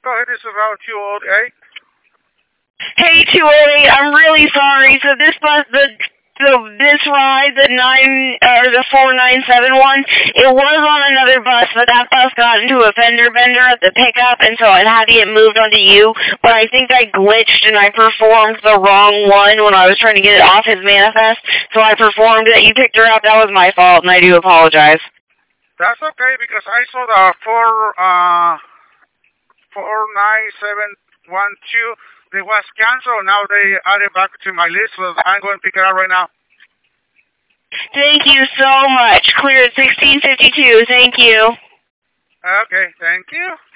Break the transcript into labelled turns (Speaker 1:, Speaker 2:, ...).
Speaker 1: Go ahead, this is Route 208.
Speaker 2: Hey, 208, I'm really sorry. So this this ride, the 4971, it was on another bus, but that bus got into a fender bender at the pickup, and so it had to get moved onto you. But I think I glitched and I performed the wrong one when I was trying to get it off his manifest. So I performed that you picked her up. That was my fault, and I do apologize.
Speaker 1: That's okay, because I saw the 49712. It was canceled. Now they added back to my list, so I'm going to pick it up right now.
Speaker 2: Thank you so much. Clear at 1652. Thank you.
Speaker 1: Okay, thank you.